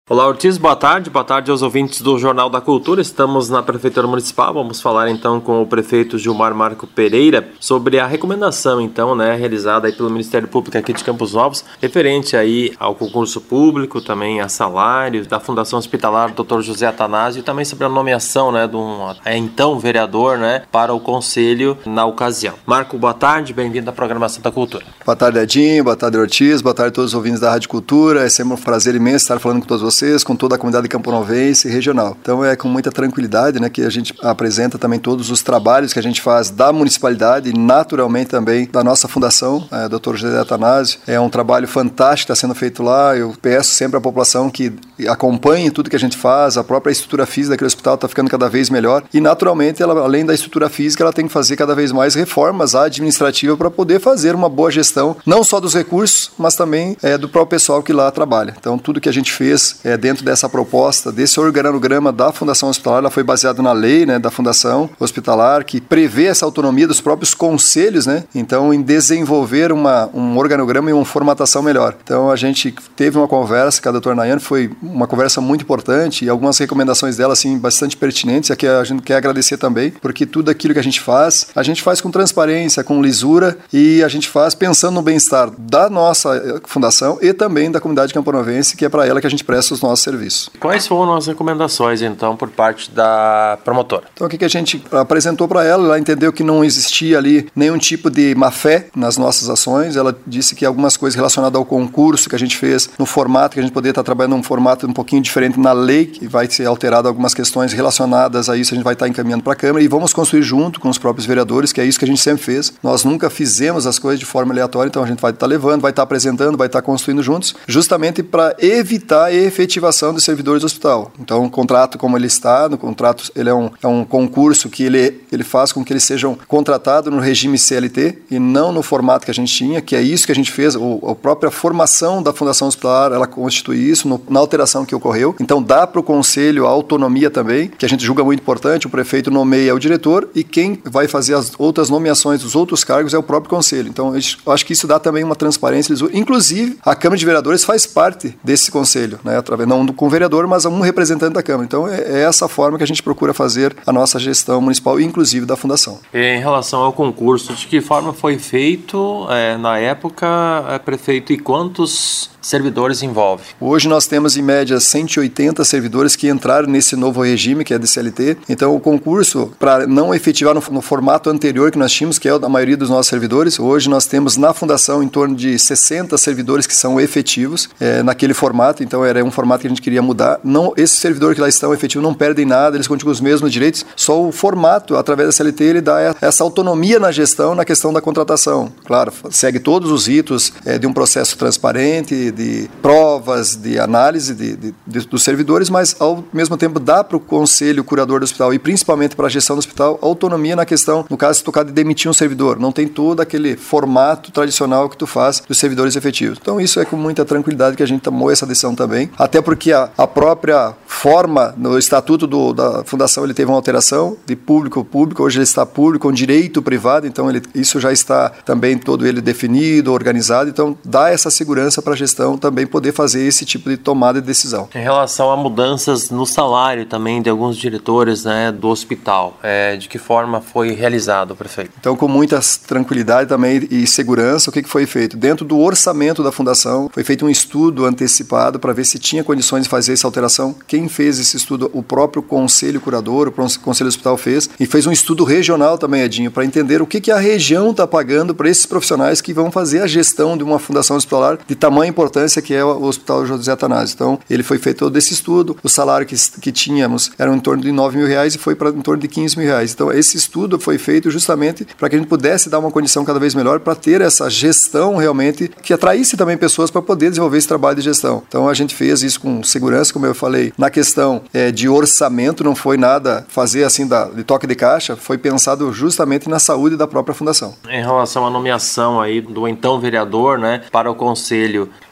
Olá, Ortiz, boa tarde aos ouvintes do Jornal da Cultura. Estamos na Prefeitura Municipal, vamos falar então com o prefeito Gilmar Marco Pereira sobre a recomendação então, realizada aí pelo Ministério Público aqui de Campos Novos, referente aí ao concurso público, também a salários da Fundação Hospitalar Dr. José Atanásio e também sobre a nomeação, de um então vereador, para o conselho na ocasião. Marco, boa tarde, bem-vindo à programação da Cultura. Boa tarde, Edinho, boa tarde, Ortiz, boa tarde a todos os ouvintes da Rádio Cultura. É sempre um prazer imenso estar falando com todos vocês, com toda a comunidade camponovense e regional. Então é com muita tranquilidade que a gente apresenta também todos os trabalhos que a gente faz da municipalidade e naturalmente também da nossa fundação, Dr. José Atanásio. É um trabalho fantástico que está sendo feito lá. Eu peço sempre à população que acompanhe tudo que a gente faz. A própria estrutura física daquele hospital está ficando cada vez melhor e naturalmente, ela, além da estrutura física, ela tem que fazer cada vez mais reformas administrativas para poder fazer uma boa gestão, não só dos recursos, mas também do próprio pessoal que lá trabalha. Então tudo que a gente fez dentro dessa proposta, desse organograma da Fundação Hospitalar, ela foi baseada na lei da Fundação Hospitalar, que prevê essa autonomia dos próprios conselhos, então em desenvolver um organograma e uma formatação melhor. Então a gente teve uma conversa com a doutora Nayane, foi uma conversa muito importante e algumas recomendações dela assim, bastante pertinentes, e aqui a gente quer agradecer também, porque tudo aquilo que a gente faz com transparência, com lisura, e a gente faz pensando no bem-estar da nossa fundação e também da comunidade camponovense, que é para ela que a gente presta os nossos serviços. Quais foram as recomendações, então, por parte da promotora? Então, o que a gente apresentou para ela, ela entendeu que não existia ali nenhum tipo de má-fé nas nossas ações. Ela disse que algumas coisas relacionadas ao concurso que a gente fez, no formato, que a gente poderia estar trabalhando num formato um pouquinho diferente na lei, que vai ser alterado algumas questões relacionadas a isso, a gente vai estar encaminhando para a Câmara e vamos construir junto com os próprios vereadores, que é isso que a gente sempre fez. Nós nunca fizemos as coisas de forma aleatória, então a gente vai estar levando, vai estar apresentando, vai estar construindo juntos, justamente para evitar a efetivação dos servidores do hospital. Então, o contrato como ele está, no contrato ele é um concurso que ele faz com que eles sejam contratados no regime CLT e não no formato que a gente tinha, que é isso que a gente fez, a própria formação da Fundação Hospitalar, ela constitui isso na alteração que ocorreu. Então, dá para o Conselho a autonomia também, que a gente julga muito importante, o prefeito nomeia o diretor e quem vai fazer as outras nomeações dos outros cargos é o próprio Conselho. Então, eu acho que isso dá também uma transparência. Inclusive, a Câmara de Vereadores faz parte desse Conselho, através não com o vereador, mas um representante da Câmara. Então, é essa forma que a gente procura fazer a nossa gestão municipal, inclusive da Fundação. Em relação ao concurso, de que forma foi feito na época, prefeito, e quantos servidores envolve? Hoje nós temos em média 180 servidores que entraram nesse novo regime, que é de CLT. Então o concurso, para não efetivar no formato anterior que nós tínhamos, que é a maioria dos nossos servidores, hoje nós temos na Fundação em torno de 60 servidores que são efetivos naquele formato. Então era um formato que a gente queria mudar. Não, esses servidores que lá estão efetivos não perdem nada, eles continuam os mesmos direitos, só o formato, através da CLT, ele dá essa autonomia na gestão, na questão da contratação. Claro, segue todos os ritos de um processo transparente, de provas, de análise dos servidores, mas ao mesmo tempo dá para o conselho curador do hospital e principalmente para a gestão do hospital autonomia na questão, no caso, se tocar de demitir um servidor. Não tem todo aquele formato tradicional que tu faz dos servidores efetivos. Então isso é com muita tranquilidade que a gente tomou essa decisão também, até porque a própria forma no estatuto da Fundação ele teve uma alteração de público, hoje ele está público com direito privado, então isso já está também todo ele definido, organizado, então dá essa segurança para a gestão também poder fazer esse tipo de tomada de decisão. Em relação a mudanças no salário também de alguns diretores do hospital, de que forma foi realizado, prefeito? Então, com muita tranquilidade também e segurança, o que foi feito? Dentro do orçamento da Fundação, foi feito um estudo antecipado para ver se tinha condições de fazer essa alteração. Quem fez esse estudo? O próprio Conselho Curador, o Conselho do Hospital fez, e fez um estudo regional também, Edinho, para entender o que a região está pagando para esses profissionais que vão fazer a gestão de uma fundação hospitalar de tamanha importância que é o Hospital José Atanásio. Então, ele foi feito todo esse estudo, o salário que tínhamos era em torno de R$9.000 e foi para em torno de R$15.000. Então, esse estudo foi feito justamente para que a gente pudesse dar uma condição cada vez melhor para ter essa gestão realmente que atraísse também pessoas para poder desenvolver esse trabalho de gestão. Então, a gente fez isso com segurança, como eu falei, na questão de orçamento, não foi nada fazer assim de toque de caixa, foi pensado justamente na saúde da própria fundação. Em relação à nomeação aí do então vereador, para o conselho,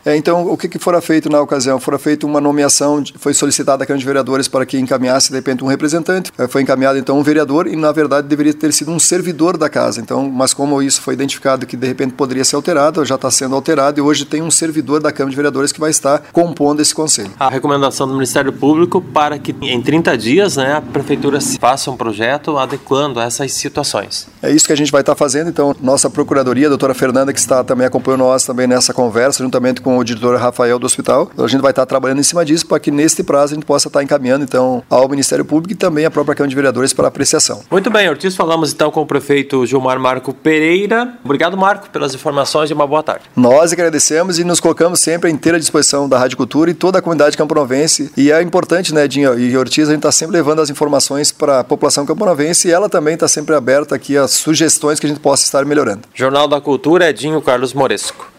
Então, o que fora feito na ocasião? Fora feita uma nomeação, foi solicitada a Câmara de Vereadores para que encaminhasse, de repente, um representante. Foi encaminhado, então, um vereador e, na verdade, deveria ter sido um servidor da casa. Então, mas como isso foi identificado que, de repente, poderia ser alterado, já está sendo alterado e hoje tem um servidor da Câmara de Vereadores que vai estar compondo esse conselho. A recomendação do Ministério Público para que, em 30 dias, a Prefeitura faça um projeto adequando essas situações. É isso que a gente vai estar fazendo. Então, nossa Procuradoria, a doutora Fernanda, que está também acompanhando nós também nessa conversa, juntamente com o diretor Rafael do hospital, a gente vai estar trabalhando em cima disso para que, neste prazo, a gente possa estar encaminhando, então, ao Ministério Público e também à própria Câmara de Vereadores para apreciação. Muito bem, Ortiz, falamos então com o prefeito Gilmar Marco Pereira. Obrigado, Marco, pelas informações e uma boa tarde. Nós agradecemos e nos colocamos sempre à inteira disposição da Rádio Cultura e toda a comunidade camponovense. E é importante, Dinho e Ortiz, a gente está sempre levando as informações para a população camponovense e ela também está sempre aberta aqui às sugestões que a gente possa estar melhorando. Jornal da Cultura, Edinho Carlos Moresco.